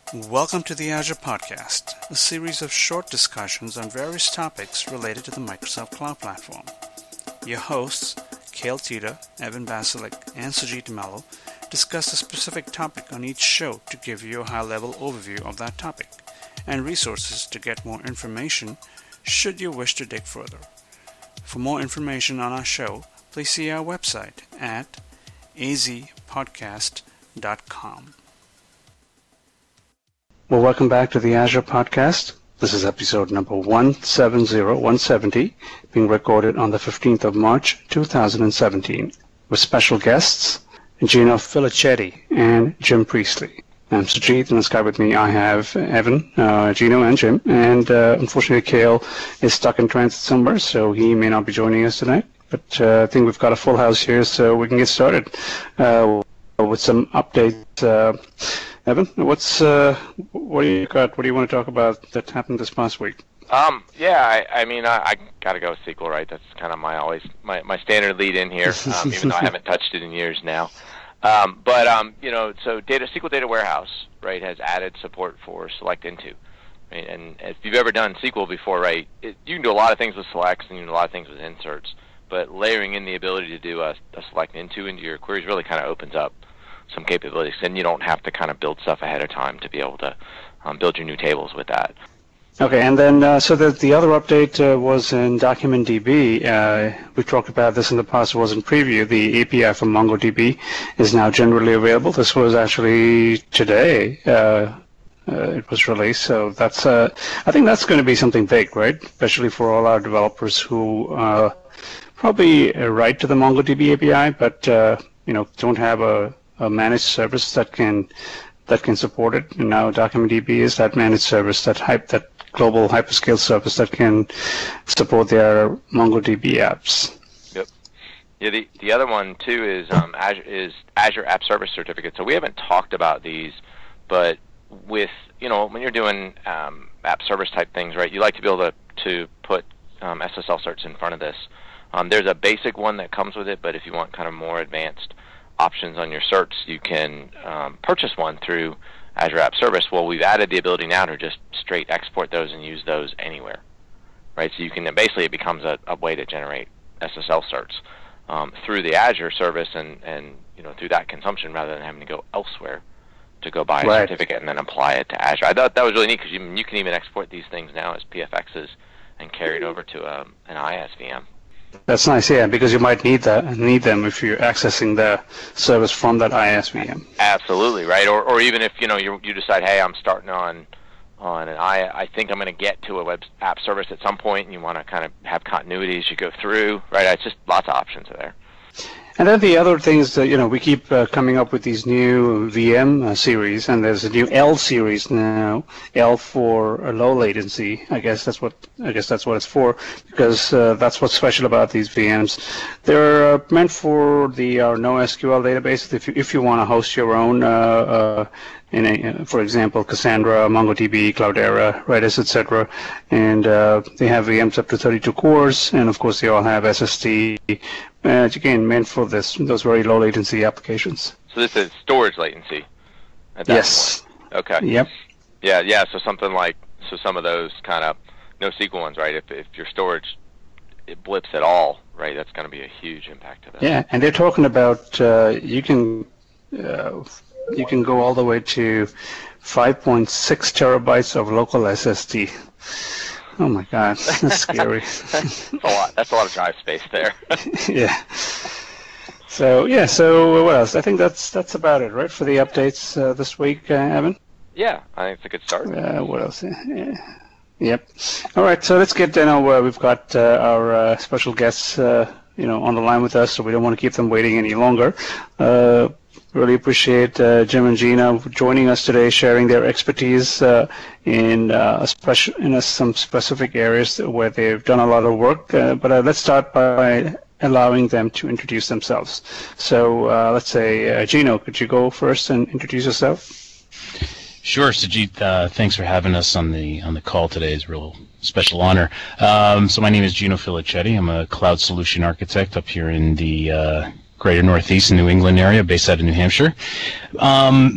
Welcome to the Azure Podcast, a series of short discussions on various topics related to the Microsoft Cloud Platform. Your hosts, Cale Tita, Evan Basilik, and Sujit Mello, discuss a specific topic on each show to give you a high-level overview of that topic, and resources to get more information should you wish to dig further. For more information on our show, please see our website at azpodcast.com. Well, welcome back to the Azure Podcast. This is episode number 170, being recorded on the 15th of March, 2017, with special guests, Gino Filicetti and Jim Priestley. I'm Sujit, and on Skype with me I have Evan, Gino, and Jim, and unfortunately Cale is stuck in transit somewhere, so he may not be joining us tonight, but I think we've got a full house here, so we can get started with some updates. Evan, what do you got? What do you want to talk about that happened this past week? I got to go with SQL, right? That's kind of my standard lead in here, even though I haven't touched it in years now. So SQL Data Warehouse, right, has added support for Select Into. Right? And if you've ever done SQL before, right, you can do a lot of things with selects and you can do a lot of things with inserts, but layering in the ability to do a Select Into your queries really kind of opens up some capabilities, and you don't have to kind of build stuff ahead of time to be able to build your new tables with that. Okay, and then so the other update was in DocumentDB. We talked about this in the past. It was in preview. The API from MongoDB is now generally available. This was actually today. It was released, so that's. I think that's going to be something big, right? Especially for all our developers who probably write to the MongoDB API, but don't have a managed service that can support it. And now DocumentDB is that managed service, that global hyperscale service that can support their MongoDB apps. Yep. Yeah. The other one too is Azure App Service Certificate. So we haven't talked about these, but with when you're doing app service type things, right? You like to be able to put SSL certs in front of this. There's a basic one that comes with it, but if you want kind of more advanced options on your certs, you can purchase one through Azure App Service. Well, we've added the ability now to just straight export those and use those anywhere, right? So you can basically, it becomes a way to generate SSL certs through the Azure service and through that consumption rather than having to go elsewhere to go buy a certificate and then apply it to Azure. I thought that was really neat because you can even export these things now as PFXs and carry it over to an ISVM. That's nice, yeah, because you might need them if you're accessing the service from that ISVM. Absolutely, right. Or even if you decide, hey, I'm starting on I think I'm going to get to a web app service at some point, and you want to kind of have continuity as you go through, right? It's just lots of options there. And then the other things that we keep coming up with these new VM series, and there's a new L series now, L for low latency. I guess that's what it's for, because that's what's special about these VMs. They're meant for the NoSQL database. If you want to host your own, for example, Cassandra, MongoDB, Cloudera, Redis, etc., and they have VMs up to 32 cores, and of course they all have SSD. Again, meant for those very low latency applications. So this is storage latency at that point. Okay. Yep. Yeah. So some of those kind of NoSQL ones, right? If your storage it blips at all, right? That's going to be a huge impact to that. Yeah, and they're talking about you can go all the way to 5.6 terabytes of local SSD. Oh my God, that's scary. That's a lot. That's a lot of drive space there. Yeah. So what else? I think that's about it, right, for the updates this week, Evan? Yeah, I think it's a good start. What else? Yeah. Yep. All right, so let's get we've got our special guests, on the line with us, so we don't want to keep them waiting any longer. Really appreciate Jim and Gina joining us today, sharing their expertise in some specific areas where they've done a lot of work. But let's start by allowing them to introduce themselves. So let's say, Gino, could you go first and introduce yourself? Sure, Sujit. Thanks for having us on the call today. It's a real special honor. So my name is Gino Filicetti. I'm a cloud solution architect up here in the greater Northeast New England area, based out of New Hampshire.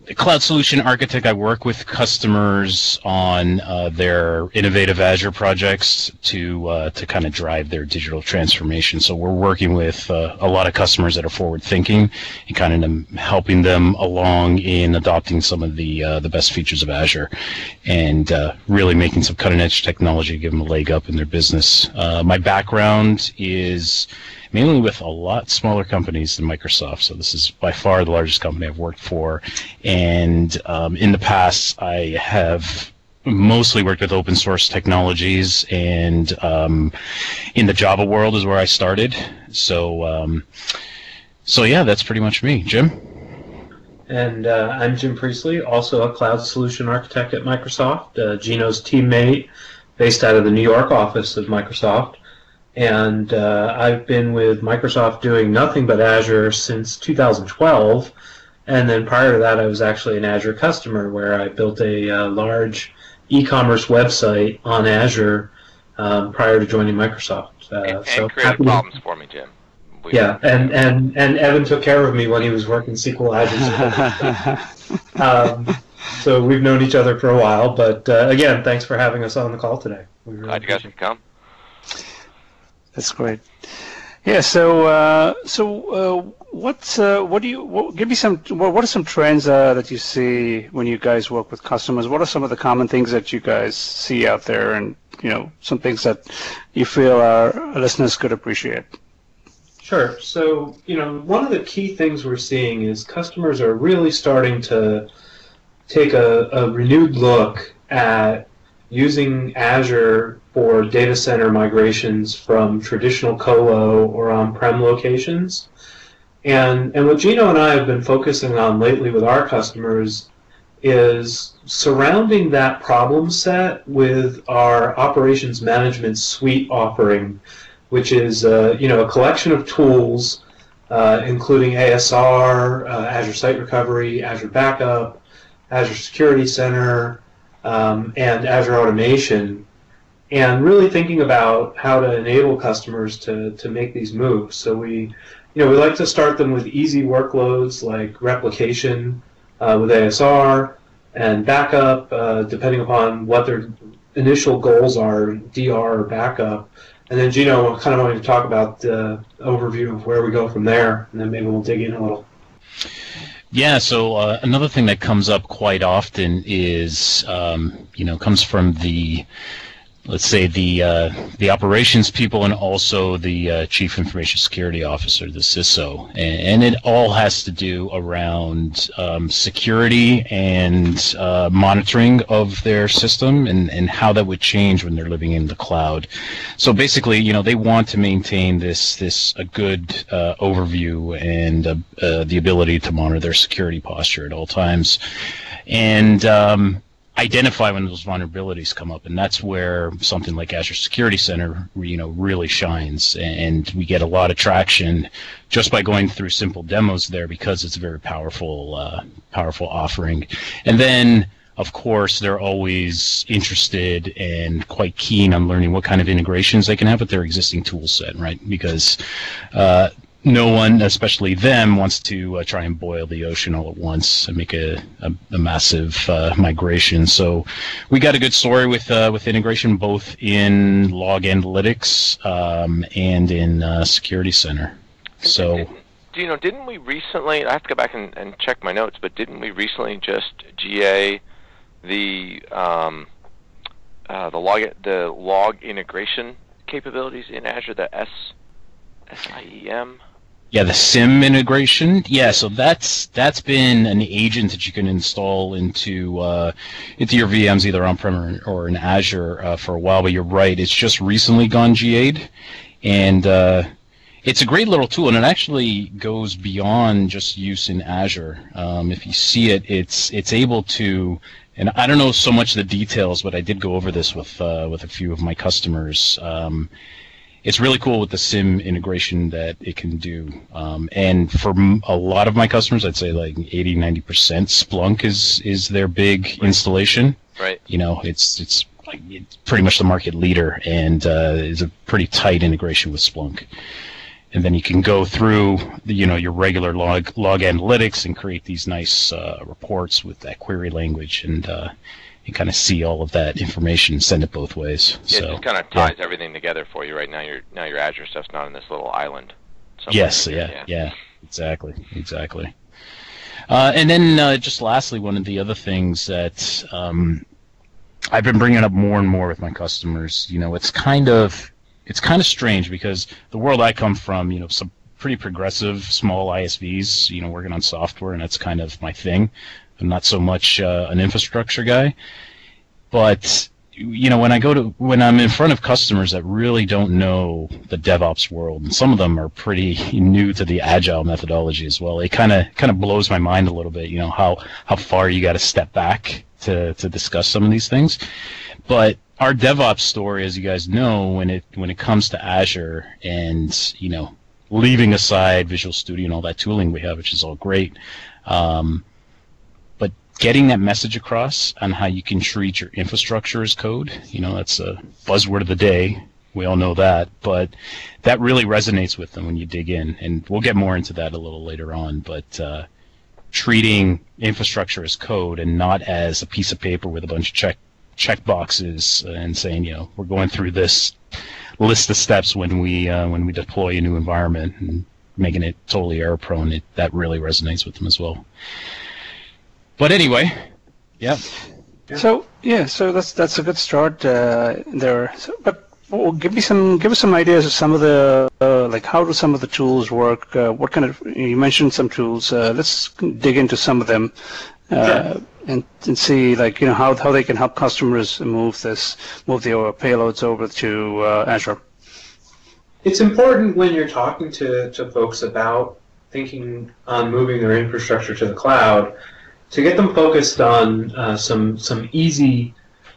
cloud solution architect. I work with customers on their innovative Azure projects to kind of drive their digital transformation. So we're working with a lot of customers that are forward thinking and kind of helping them along in adopting some of the best features of Azure and really making some cutting edge technology to give them a leg up in their business. My background is mainly with a lot smaller companies than Microsoft. So this is by far the largest company I've worked for. And in the past, I have mostly worked with open source technologies, and in the Java world is where I started. So yeah, that's pretty much me. Jim? And I'm Jim Priestley, also a cloud solution architect at Microsoft, Gino's teammate based out of the New York office of Microsoft. And I've been with Microsoft doing nothing but Azure since 2012. And then prior to that, I was actually an Azure customer where I built a large e-commerce website on Azure prior to joining Microsoft. And created problems for me, Jim. Yeah, and Evan took care of me when he was working SQL Azure. So we've known each other for a while. But again, thanks for having us on the call today. Really glad you guys could come. That's great. Yeah. So what are some trends that you see when you guys work with customers? What are some of the common things that you guys see out there, and some things that you feel our listeners could appreciate? Sure. So one of the key things we're seeing is customers are really starting to take a renewed look at using Azure for data center migrations from traditional colo or on-prem locations. And what Gino and I have been focusing on lately with our customers is surrounding that problem set with our operations management suite offering, which is a collection of tools, including ASR, Azure Site Recovery, Azure Backup, Azure Security Center, and Azure Automation, and really thinking about how to enable customers to make these moves. So we like to start them with easy workloads like replication with ASR and backup, depending upon what their initial goals are, DR or backup. And then Gino kind of wanted to talk about the overview of where we go from there, and then maybe we'll dig in a little. Yeah, so another thing that comes up quite often is, comes from the, let's say, the operations people and also the Chief Information Security Officer, the CISO. And it all has to do around security and monitoring of their system and how that would change when they're living in the cloud. So basically, they want to maintain a good overview and the ability to monitor their security posture at all times. And identify when those vulnerabilities come up, and that's where something like Azure Security Center, really shines, and we get a lot of traction just by going through simple demos there because it's a very powerful offering. And then, of course, they're always interested and quite keen on learning what kind of integrations they can have with their existing tool set, right? Because no one, especially them, wants to try and boil the ocean all at once and make a massive migration. So we got a good story with integration both in log analytics and in Security Center. So, didn't we recently? I have to go back and check my notes, but didn't we recently just GA the log integration capabilities in Azure, the SIEM? Yeah, the SIM integration. Yeah, so that's been an agent that you can install into your VMs either on-prem or in Azure for a while. But you're right, it's just recently gone GA'd, and it's a great little tool, and it actually goes beyond just use in Azure. If you see it, it's able to. And I don't know so much the details, but I did go over this with a few of my customers. It's really cool with the SIM integration that it can do. And for a lot of my customers, I'd say like 80-90%, Splunk is their big installation. Right. It's pretty much the market leader, and is a pretty tight integration with Splunk. and then you can go through your regular log analytics and create these nice reports with that query language, and you kind of see all of that information and send it both ways. Yeah, so it just kind of ties everything together for you right now. Your Azure stuff's not in this little island. Yes, yeah, exactly. And then just lastly, one of the other things that I've been bringing up more and more with my customers, it's kind of strange because the world I come from, some pretty progressive small ISVs, working on software, and that's kind of my thing. I'm not so much an infrastructure guy, but when I'm in front of customers that really don't know the DevOps world, and some of them are pretty new to the Agile methodology as well, it kind of blows my mind a little bit, how far you got to step back to discuss some of these things. But our DevOps story, as you guys know, when it comes to Azure and leaving aside Visual Studio and all that tooling we have, which is all great, but getting that message across on how you can treat your infrastructure as code, that's a buzzword of the day. We all know that, but that really resonates with them when you dig in, and we'll get more into that a little later on. But treating infrastructure as code and not as a piece of paper with a bunch of check boxes and saying, we're going through this list of steps when we deploy a new environment and making it totally error prone. That really resonates with them as well. But anyway, yeah. So that's a good start there. Give us some ideas of some of the how do some of the tools work? What kind of, you mentioned some tools. Let's dig into some of them and see how they can help customers move their payloads over to Azure. It's important when you're talking to folks about thinking on moving their infrastructure to the cloud to get them focused on some easy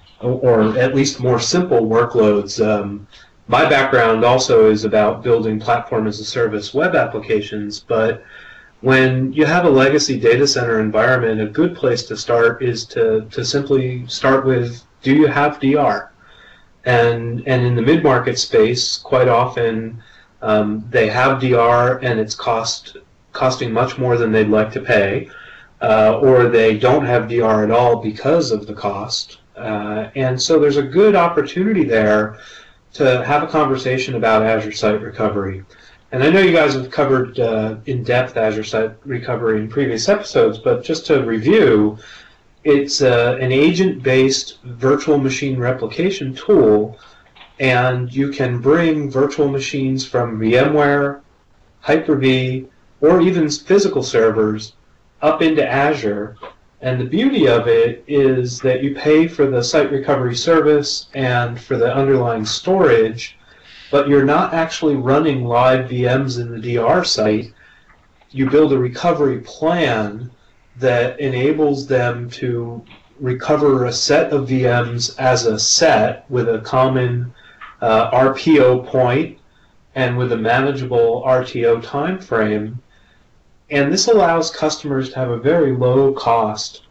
or at least more simple workloads. My background also is about building platform as a service web applications, but when you have a legacy data center environment, a good place to start is to simply start with, do you have DR? And in the mid-market space, quite often they have DR and it's costing much more than they'd like to pay, or they don't have DR at all because of the cost. And so there's a good opportunity there to have a conversation about Azure Site Recovery. And I know you guys have covered in depth Azure Site Recovery in previous episodes, but just to review, it's an agent-based virtual machine replication tool, and you can bring virtual machines from VMware, Hyper-V, or even physical servers up into Azure. And the beauty of it is that you pay for the site recovery service and for the underlying storage, but you're not actually running live VMs in the DR site. You build a recovery plan that enables them to recover a set of VMs as a set with a common RPO point and with a manageable RTO time frame. And this allows customers to have a very low cost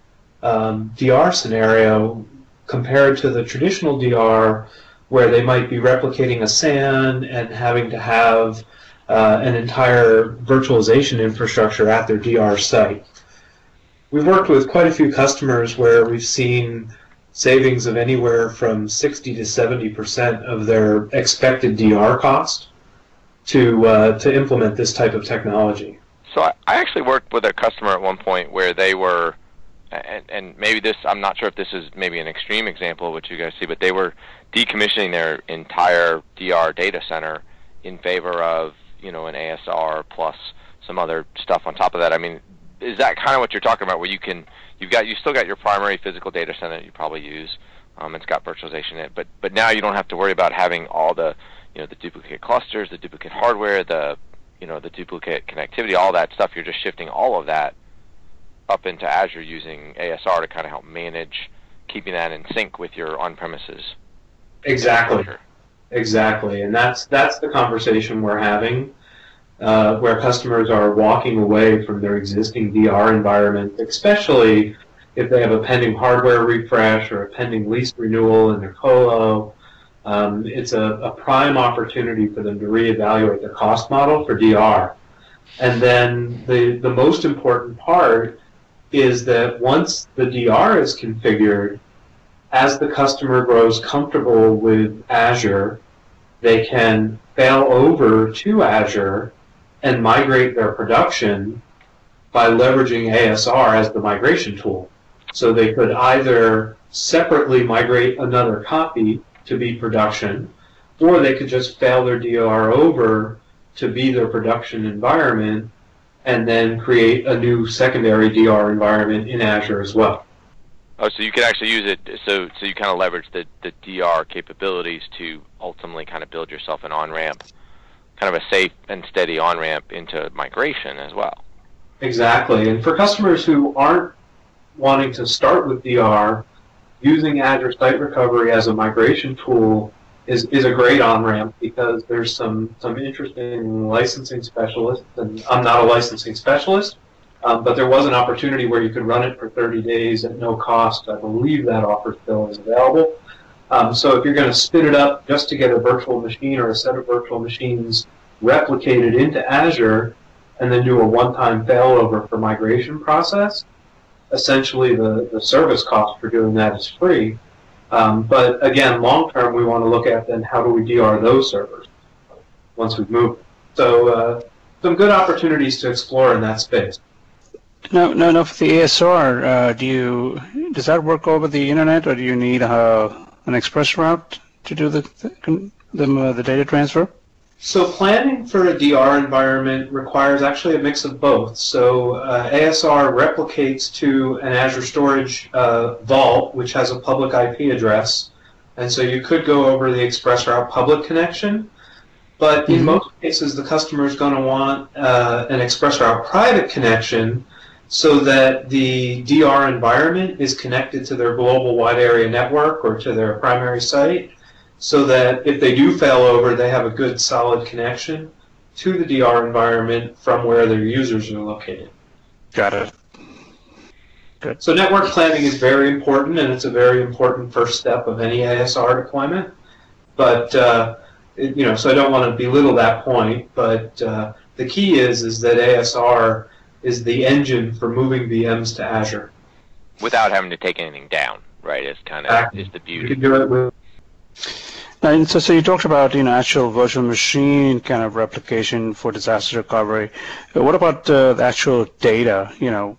DR scenario compared to the traditional DR where they might be replicating a SAN and having to have an entire virtualization infrastructure at their DR site. We've worked with quite a few customers where we've seen savings of anywhere from 60 to 70% of their expected DR cost to implement this type of technology. So I actually worked with a customer at one point where they were, and maybe this, I'm not sure if this is maybe an extreme example of what you guys see, but they were decommissioning their entire DR data center in favor of, an ASR plus some other stuff on top of that. I mean, is that kind of what you're talking about, where you still got your primary physical data center that you probably use, it's got virtualization in it, but now you don't have to worry about having all the, the duplicate clusters, the duplicate hardware, the duplicate connectivity, all that stuff. You're just shifting all of that up into Azure using ASR to kind of help manage keeping that in sync with your on-premises. Exactly, and that's the conversation we're having, where customers are walking away from their existing DR environment, especially if they have a pending hardware refresh or a pending lease renewal in their colo. it's a prime opportunity for them to reevaluate their cost model for DR. And then the most important part is that once the DR is configured, as the customer grows comfortable with Azure, they can fail over to Azure and migrate their production by leveraging ASR as the migration tool. So they could either separately migrate another copy to be production, or they could just fail their DR over to be their production environment and then create a new secondary DR environment in Azure as well. Oh, so you could actually use it, so you kind of leverage the DR capabilities to ultimately kind of build yourself an on-ramp, kind of a safe and steady on-ramp into migration as well. Exactly, and for customers who aren't wanting to start with DR, using Azure Site Recovery as a migration tool is a great on-ramp because there's some interesting licensing specialists, and I'm not a licensing specialist, but there was an opportunity where you could run it for 30 days at no cost. I believe that offer still is available. So if you're going to spin it up just to get a virtual machine or a set of virtual machines replicated into Azure and then do a one-time failover for migration process, essentially the service cost for doing that is free. But again, long-term, we want to look at then how do we DR those servers once we've moved. So some good opportunities to explore in that space. No. For the ASR, does that work over the internet, or do you need an express route to do the data transfer? So planning for a DR environment requires actually a mix of both. So ASR replicates to an Azure Storage vault, which has a public IP address. And so you could go over the ExpressRoute public connection. But in most cases, the customer is going to want an ExpressRoute private connection so that the DR environment is connected to their global wide area network or to their primary site, so that if they do fail over, they have a good solid connection to the DR environment from where their users are located. Got it. Good. So network planning is very important, and it's a very important first step of any ASR deployment. But so I don't want to belittle that point. But the key is that ASR is the engine for moving VMs to Azure without having to take anything down. Right? It's kind of is the beauty. You can do it with. And so you talked about actual virtual machine kind of replication for disaster recovery. What about the actual data?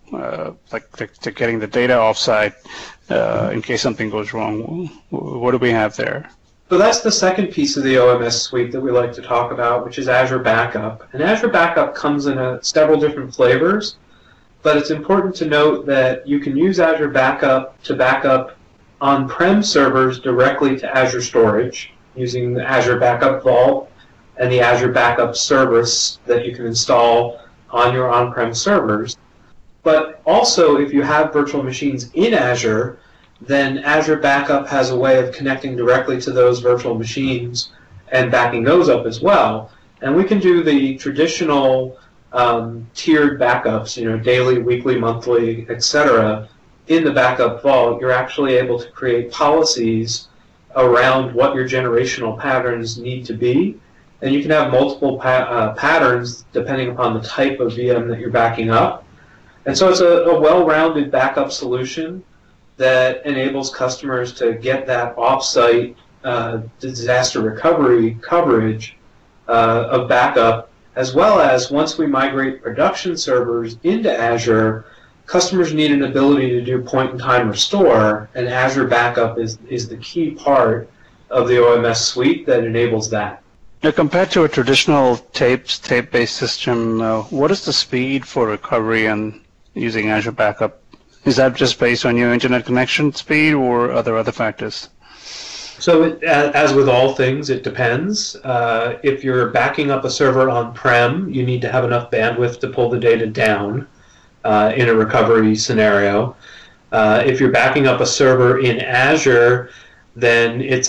Like getting the data offsite in case something goes wrong. What do we have there? So that's the second piece of the OMS suite that we like to talk about, which is Azure Backup. And Azure Backup comes in several different flavors, but it's important to note that you can use Azure Backup to back up on-prem servers directly to Azure Storage using the Azure Backup Vault and the Azure Backup service that you can install on your on-prem servers. But also, if you have virtual machines in Azure, then Azure Backup has a way of connecting directly to those virtual machines and backing those up as well. And we can do the traditional tiered backups, daily, weekly, monthly, etc. In the Backup Vault, you're actually able to create policies around what your generational patterns need to be. And you can have multiple patterns depending upon the type of VM that you're backing up. And so it's a well-rounded backup solution that enables customers to get that off-site disaster recovery coverage of backup, as well as once we migrate production servers into Azure, customers need an ability to do point-in-time restore, and Azure Backup is the key part of the OMS suite that enables that. Now, compared to a traditional tape-based system, what is the speed for recovery and using Azure Backup? Is that just based on your internet connection speed, or are there other factors? So as with all things, it depends. If you're backing up a server on-prem, you need to have enough bandwidth to pull the data down in a recovery scenario. If you're backing up a server in Azure, then it's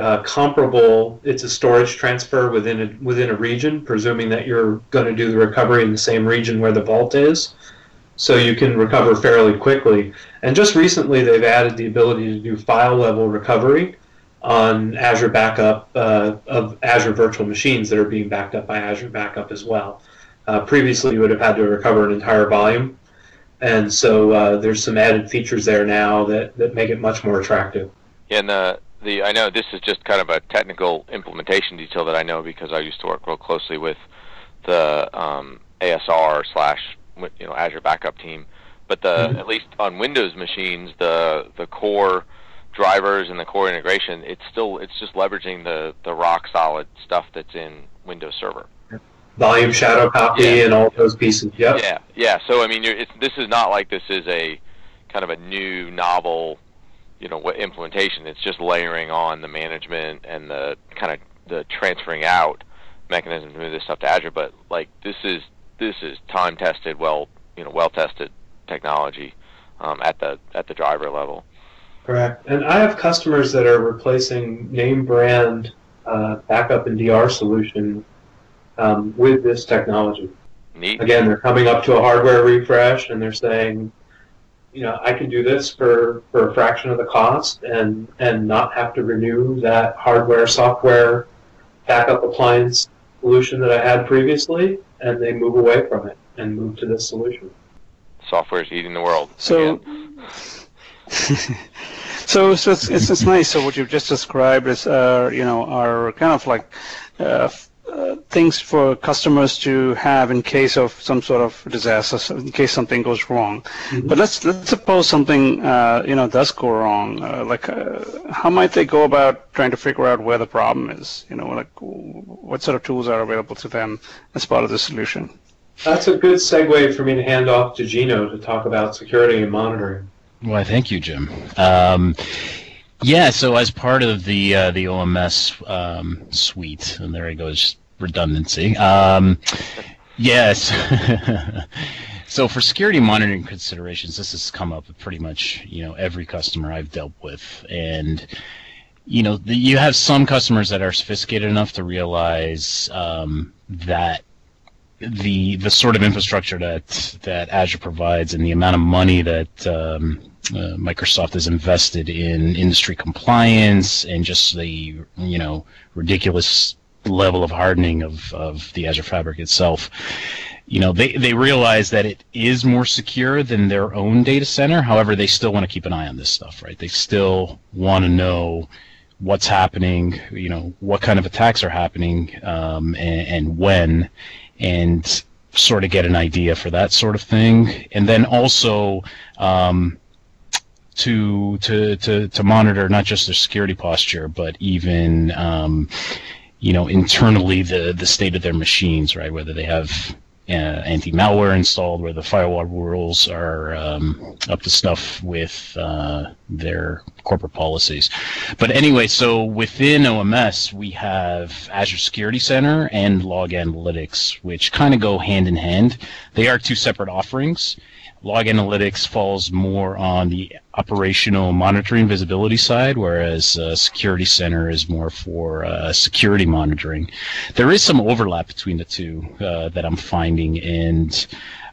it's a storage transfer within a region, presuming that you're going to do the recovery in the same region where the vault is. So you can recover fairly quickly. And just recently, they've added the ability to do file-level recovery on Azure Backup of Azure virtual machines that are being backed up by Azure Backup as well. Previously, you would have had to recover an entire volume, and so there's some added features there now that make it much more attractive. Yeah, and I know this is just kind of a technical implementation detail that I know because I used to work real closely with the ASR / Azure Backup team. But at least on Windows machines, the core drivers and the core integration, it's just leveraging the rock solid stuff that's in Windows Server. Volume shadow copy and all those pieces. Yep. Yeah. So I mean, this is not like this is a kind of a new novel, implementation. It's just layering on the management and the kind of the transferring out mechanism to move this stuff to Azure. But like this is time tested, well tested technology at the driver level. Correct. And I have customers that are replacing name brand backup and DR solution with this technology. Neat. Again, they're coming up to a hardware refresh and they're saying, I can do this for a fraction of the cost and not have to renew that hardware software backup appliance solution that I had previously, and they move away from it and move to this solution. Software is eating the world. So, so it's nice. So what you've just described is, are kind of like things for customers to have in case of some sort of disaster, in case something goes wrong. Mm-hmm. But let's suppose something does go wrong. How might they go about trying to figure out where the problem is? What sort of tools are available to them as part of the solution? That's a good segue for me to hand off to Gino to talk about security and monitoring. Well, thank you, Jim. So as part of the OMS suite, and there he goes, redundancy. Yes. So for security monitoring considerations, this has come up with pretty much every customer I've dealt with, and you have some customers that are sophisticated enough to realize that the sort of infrastructure that Azure provides and the amount of money that Microsoft has invested in industry compliance and just the ridiculous level of hardening of the Azure Fabric itself, they realize that it is more secure than their own data center. However, they still want to keep an eye on this stuff, right? They still want to know what's happening, what kind of attacks are happening, and when, and sort of get an idea for that sort of thing. And then also to monitor not just their security posture, but even internally the state of their machines, right? Whether they have anti-malware installed, where the firewall rules are up to snuff with their corporate policies. But anyway, so within OMS, we have Azure Security Center and Log Analytics, which kind of go hand in hand. They are two separate offerings. Log Analytics falls more on the operational monitoring visibility side, whereas Security Center is more for security monitoring. There is some overlap between the two that I'm finding, and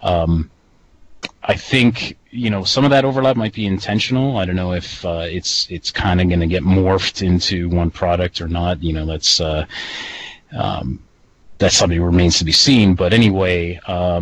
I think some of that overlap might be intentional. I don't know if it's kind of going to get morphed into one product or not. That's something that remains to be seen. But anyway.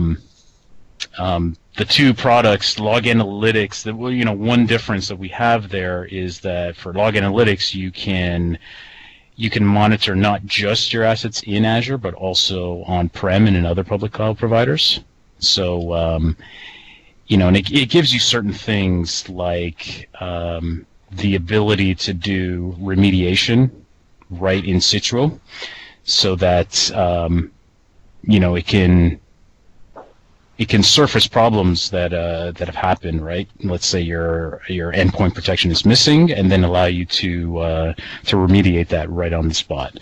The two products, Log Analytics, one difference that we have there is that for Log Analytics, you can monitor not just your assets in Azure, but also on-prem and in other public cloud providers. So, and it gives you certain things like the ability to do remediation right in situ, so that it can surface problems that have happened, right? Let's say your endpoint protection is missing, and then allow you to remediate that right on the spot.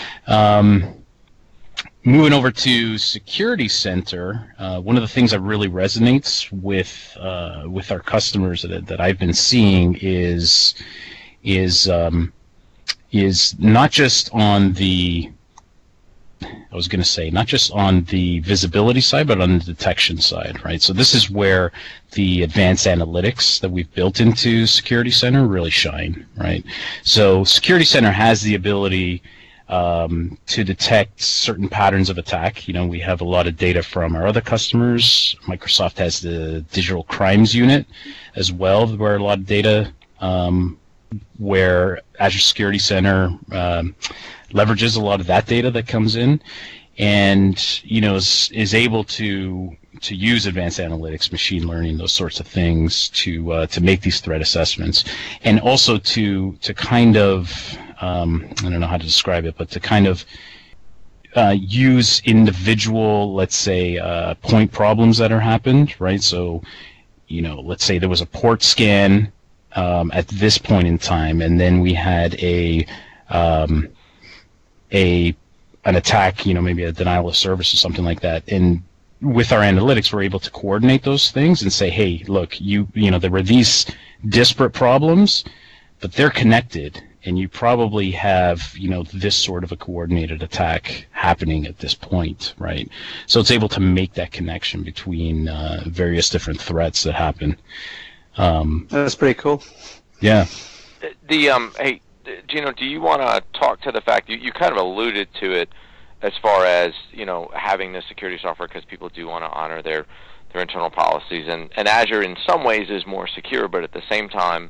Moving over to Security Center, one of the things that really resonates with our customers that I've been seeing is not just on the I was going to say, not just on the visibility side, but on the detection side, right? So this is where the advanced analytics that we've built into Security Center really shine, right? So Security Center has the ability to detect certain patterns of attack. We have a lot of data from our other customers. Microsoft has the Digital Crimes Unit as well, where a lot of data, where Azure Security Center leverages a lot of that data that comes in, and is able to use advanced analytics, machine learning, those sorts of things to make these threat assessments, and also to kind of I don't know how to describe it, but to kind of use individual, let's say, point problems that are happened, right? So, let's say there was a port scan at this point in time, and then we had an attack, maybe a denial of service or something like that. And with our analytics, we're able to coordinate those things and say, hey, look, there were these disparate problems, but they're connected, and you probably have, this sort of a coordinated attack happening at this point, right? So it's able to make that connection between various different threats that happen. That's pretty cool. Yeah. Hey, Gino, do you want to talk to the fact you kind of alluded to it as far as having the security software, because people do want to honor their internal policies, and Azure in some ways is more secure, but at the same time,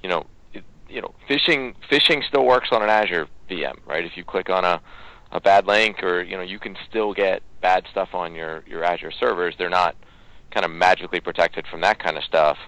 phishing still works on an Azure VM, right? If you click on a bad link, or you can still get bad stuff on your Azure servers. They're not kind of magically protected from that kind of stuff.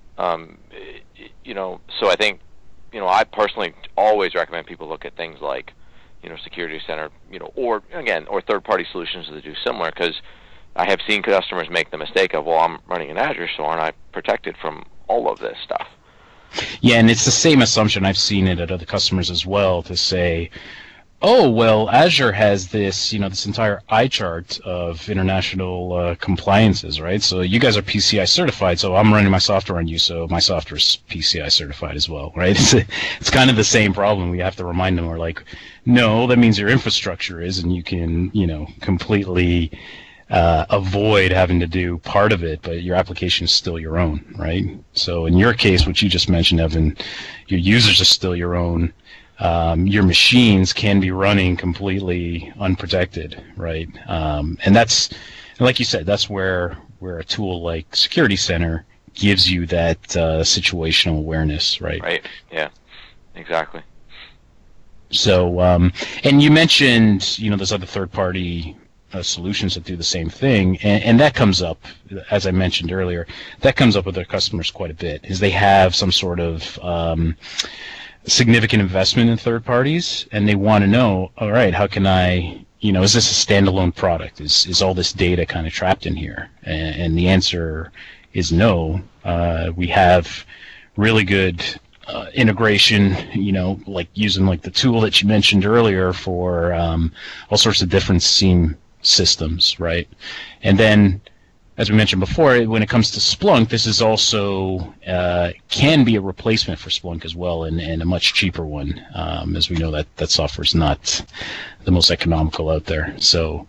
So I think I personally always recommend people look at things like Security Center, or third-party solutions that do similar, because I have seen customers make the mistake of, well, I'm running in Azure, so aren't I protected from all of this stuff? Yeah, and it's the same assumption. I've seen it at other customers as well, to say, oh, well, Azure has this, this entire eye chart of international compliances, right? So you guys are PCI certified, so I'm running my software on you, so my software is PCI certified as well, right? It's kind of the same problem. We have to remind them, we're like, no, that means your infrastructure is, and you can, completely avoid having to do part of it, but your application is still your own, right? So in your case, what you just mentioned, Evan, your users are still your own. Your machines can be running completely unprotected, right? And that's, like you said, that's where a tool like Security Center gives you that situational awareness, right? Right. Yeah. Exactly. So, and you mentioned, there's other third-party solutions that do the same thing, and that comes up, as I mentioned earlier, that comes up with our customers quite a bit, is they have some sort of significant investment in third parties, and they want to know, all right, how can I, is this a standalone product? Is all this data kind of trapped in here? And the answer is no. We have really good integration, like using like the tool that you mentioned earlier for all sorts of different SIEM systems, right? And then, as we mentioned before, when it comes to Splunk, this is also can be a replacement for Splunk as well, and a much cheaper one, as we know that software is not the most economical out there. So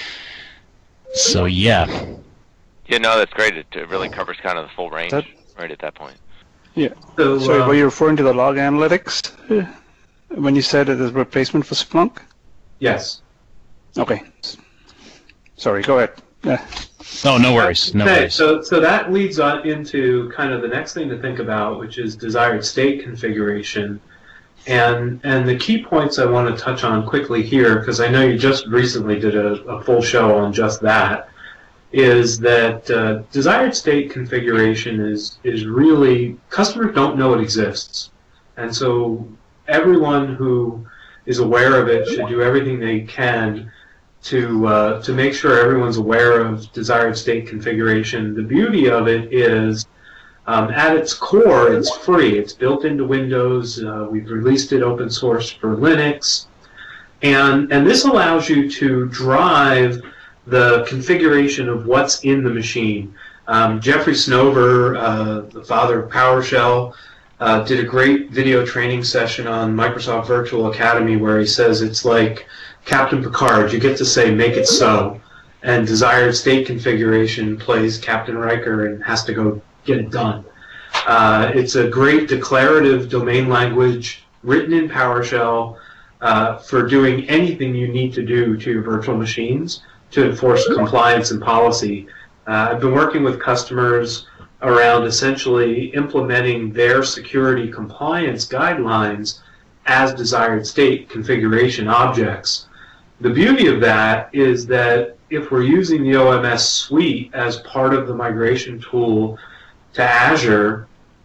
yeah. Yeah, no, that's great. It really covers kind of the full range right at that point. Yeah. So were you referring to the log analytics when you said it is a replacement for Splunk? Yes. Okay. Sorry, go ahead. Oh, no worries. No worries. So that leads on into kind of the next thing to think about, which is desired state configuration. And the key points I want to touch on quickly here, because I know you just recently did a full show on just that, is that desired state configuration is really, customers don't know it exists. And so everyone who is aware of it should do everything they can to make sure everyone's aware of desired state configuration. The beauty of it is, at its core, it's free. It's built into Windows. We've released it open source for Linux. And this allows you to drive the configuration of what's in the machine. Jeffrey Snover, the father of PowerShell, did a great video training session on Microsoft Virtual Academy where he says it's like Captain Picard, you get to say, make it so, and desired state configuration plays Captain Riker and has to go get it done. It's a great declarative domain language written in PowerShell for doing anything you need to do to your virtual machines to enforce compliance and policy. I've been working with customers around essentially implementing their security compliance guidelines as desired state configuration objects. The beauty of that is that if we're using the OMS suite as part of the migration tool to Azure,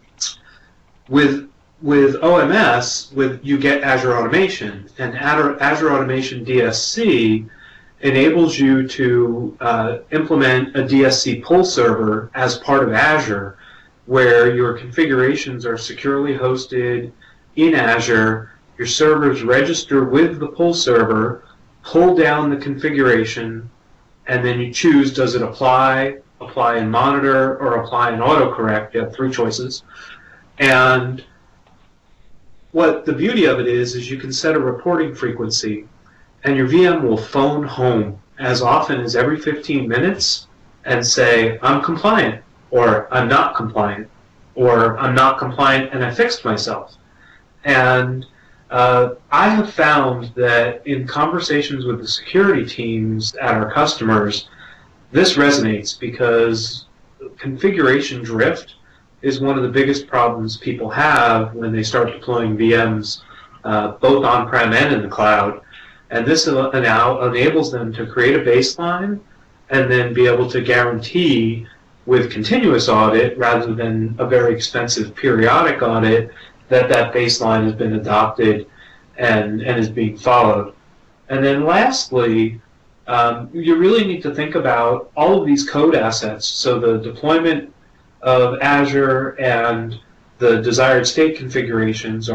with OMS, you get Azure Automation, and Azure Automation DSC enables you to implement a DSC pull server as part of Azure, where your configurations are securely hosted in Azure. Your servers register with the pull server, pull down the configuration, and then you choose, does it apply and monitor, or apply and autocorrect? You have 3 choices. And what the beauty of it is you can set a reporting frequency, and your VM will phone home as often as every 15 minutes and say, I'm compliant, or I'm not compliant, or I'm not compliant and I fixed myself. And I have found that in conversations with the security teams at our customers, this resonates because configuration drift is one of the biggest problems people have when they start deploying VMs both on-prem and in the cloud. And this now enables them to create a baseline and then be able to guarantee with continuous audit rather than a very expensive periodic audit that that baseline has been adopted and is being followed. And then lastly, you really need to think about all of these code assets. So the deployment of Azure and the desired state configurations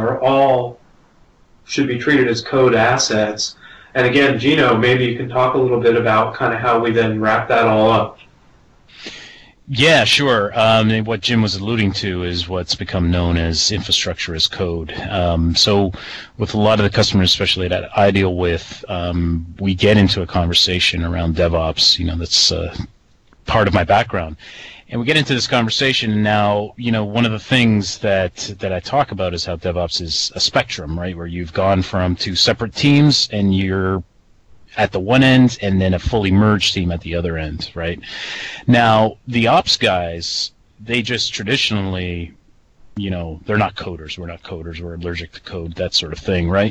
should be treated as code assets. And again, Gino, maybe you can talk a little bit about kind of how we then wrap that all up. Yeah, sure. What Jim was alluding to is what's become known as infrastructure as code. So with a lot of the customers, especially that I deal with, we get into a conversation around DevOps. That's part of my background. And we get into this conversation, and now, one of the things that I talk about is how DevOps is a spectrum, right, where you've gone from 2 separate teams, and you're at the one end, and then a fully merged team at the other end, right? Now, the ops guys, they just traditionally, they're not coders. We're not coders. We're allergic to code, that sort of thing, right?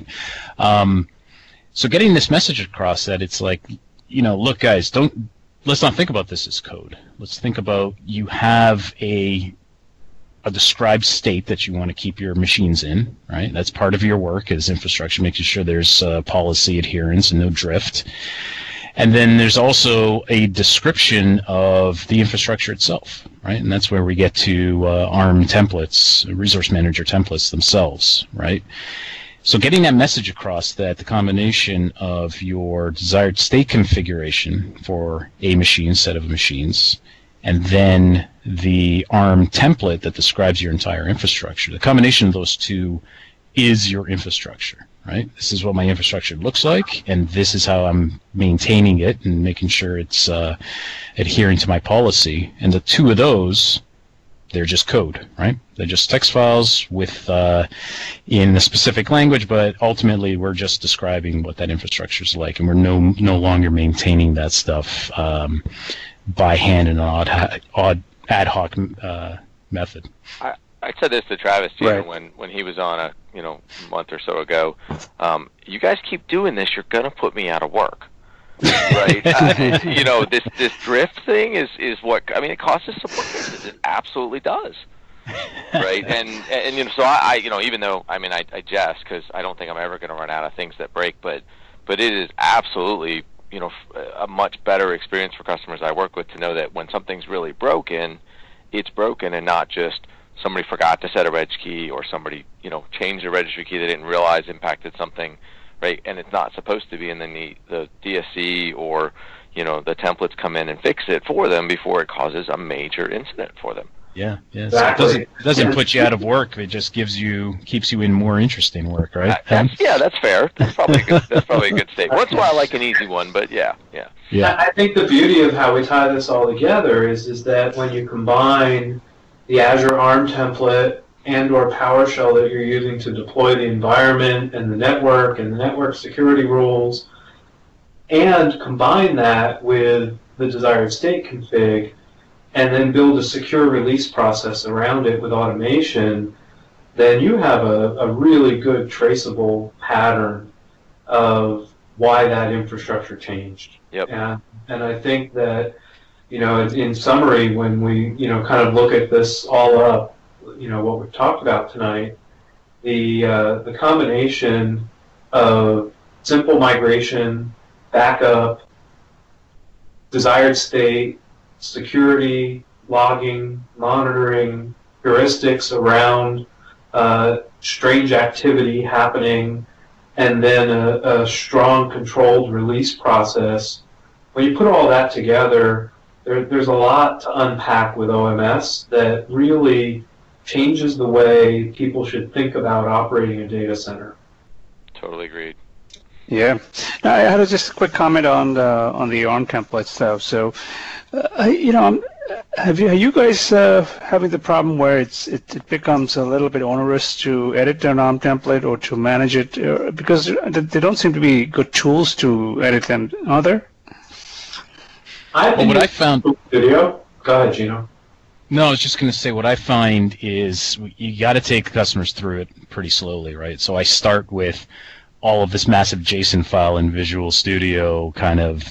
So getting this message across that it's like, look, guys, let's not think about this as code. Let's think about you have a described state that you want to keep your machines in, right? That's part of your work as infrastructure, making sure there's policy adherence and no drift. And then there's also a description of the infrastructure itself, right? And that's where we get to ARM templates, resource manager templates themselves, right? So getting that message across that the combination of your desired state configuration for a machine, set of machines, and then the ARM template that describes your entire infrastructure, the combination of those two is your infrastructure, right? This is what my infrastructure looks like, and this is how I'm maintaining it and making sure it's adhering to my policy. And the two of those, they're just code, right? They're just text files with in a specific language, but ultimately we're just describing what that infrastructure is like, and we're no longer maintaining that stuff by hand in an ad hoc method. I said this to Travis too, right, when he was on a month or so ago. You guys keep doing this, you're gonna put me out of work. Right, this drift thing is what it costs us support cases. It absolutely does, right? And so I even though I jest because I don't think I'm ever going to run out of things that break, but it is absolutely a much better experience for customers I work with to know that when something's really broken, it's broken, and not just somebody forgot to set a reg key or somebody changed a registry key they didn't realize impacted something. Right, and it's not supposed to be, and then the DSC or the templates come in and fix it for them before it causes a major incident for them. Yeah. Exactly. So it doesn't put you out of work. It just keeps you in more interesting work, right? That's fair. That's probably a good statement. Once in a while, I like an easy one, but yeah. I think the beauty of how we tie this all together is that when you combine the Azure ARM template and/or PowerShell that you're using to deploy the environment and the network security rules, and combine that with the desired state config, and then build a secure release process around it with automation, then you have a really good traceable pattern of why that infrastructure changed. Yep. And I think that, in summary, when we, kind of look at this all up, what we've talked about tonight, the combination of simple migration, backup, desired state, security, logging, monitoring, heuristics around strange activity happening, and then a strong controlled release process. When you put all that together, there's a lot to unpack with OMS that really changes the way people should think about operating a data center. Totally agreed. Yeah, I had just a quick comment on the ARM template stuff. So, are you guys having the problem where it becomes a little bit onerous to edit an ARM template or to manage it because there don't seem to be good tools to edit them, are there? What I found. Video. Go ahead, Gino. No, I was just going to say what I find is you got to take the customers through it pretty slowly, right? So I start with all of this massive JSON file in Visual Studio kind of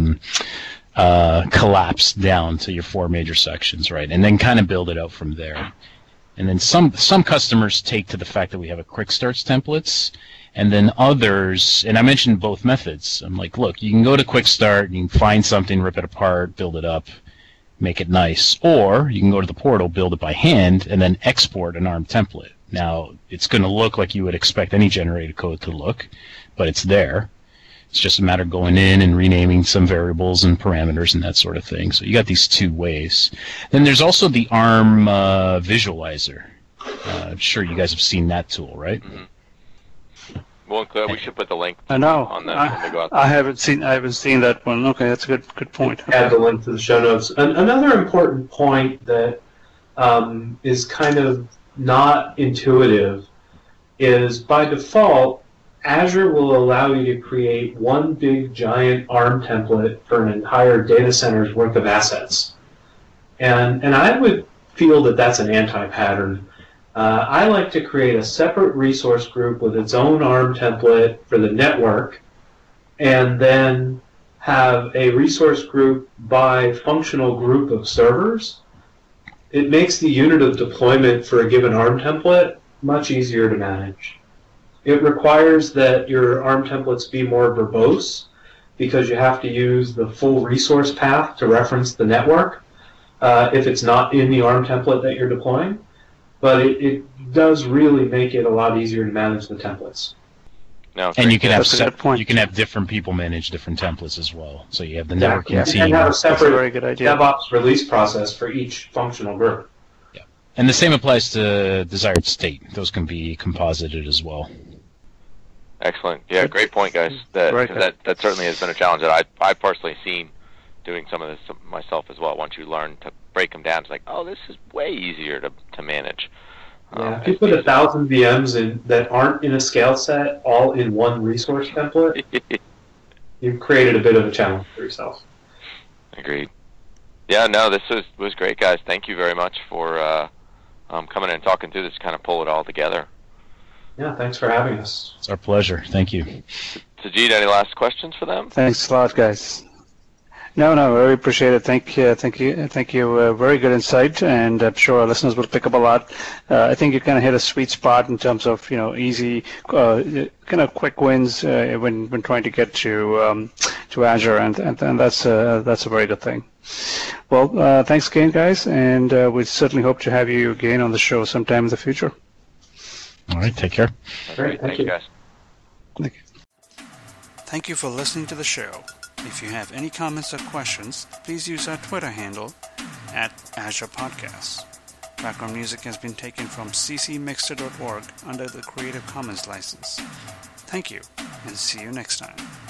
collapsed down to your 4 major sections, right? And then kind of build it out from there. And then some customers take to the fact that we have a quick starts templates, and then others, and I mentioned both methods. I'm like, look, you can go to quick start, you can find something, rip it apart, build it up, make it nice, or you can go to the portal, build it by hand, and then export an ARM template. Now, it's going to look like you would expect any generated code to look, but it's there. It's just a matter of going in and renaming some variables and parameters and that sort of thing. So you got these 2 ways. Then there's also the ARM visualizer. I'm sure you guys have seen that tool, right? Mm-hmm. Well, we should put the link I know. on that when they go out there. I haven't seen that one. Okay, that's a good point. Add the link to the show notes. Another important point that is kind of not intuitive is by default, Azure will allow you to create one big giant ARM template for an entire data center's worth of assets. And I would feel that that's an anti-pattern. I like to create a separate resource group with its own ARM template for the network, and then have a resource group by functional group of servers. It makes the unit of deployment for a given ARM template much easier to manage. It requires that your ARM templates be more verbose because you have to use the full resource path to reference the network if it's not in the ARM template that you're deploying. But it does really make it a lot easier to manage the templates. No, and you can have different people manage different templates as well. So you have the networking team. And have a separate very good idea. DevOps release process for each functional group. Yeah, and the same applies to desired state. Those can be composited as well. Excellent. Yeah, great point, guys. That certainly has been a challenge that I've personally seen doing some of this myself as well. Once you learn to break them down, it's like, oh, this is way easier to manage. Yeah, if you put 1,000 VMs in that aren't in a scale set all in one resource template, you've created a bit of a challenge for yourself. Agreed. Yeah, no, this was great, guys. Thank you very much for coming in and talking through this, kind of pull it all together. Yeah, thanks for having us. It's our pleasure. Thank you. Sajid, any last questions for them? Thanks a lot, guys. No, very appreciate it. Thank you. Very good insight, and I'm sure our listeners will pick up a lot. I think you kind of hit a sweet spot in terms of easy, kind of quick wins when trying to get to Azure, and that's a very good thing. Well, thanks again, guys, and we certainly hope to have you again on the show sometime in the future. All right, take care. Great, thank you, guys. Thank you. Thank you for listening to the show. If you have any comments or questions, please use our Twitter handle @AzurePodcasts. Background music has been taken from ccmixter.org under the Creative Commons license. Thank you, and see you next time.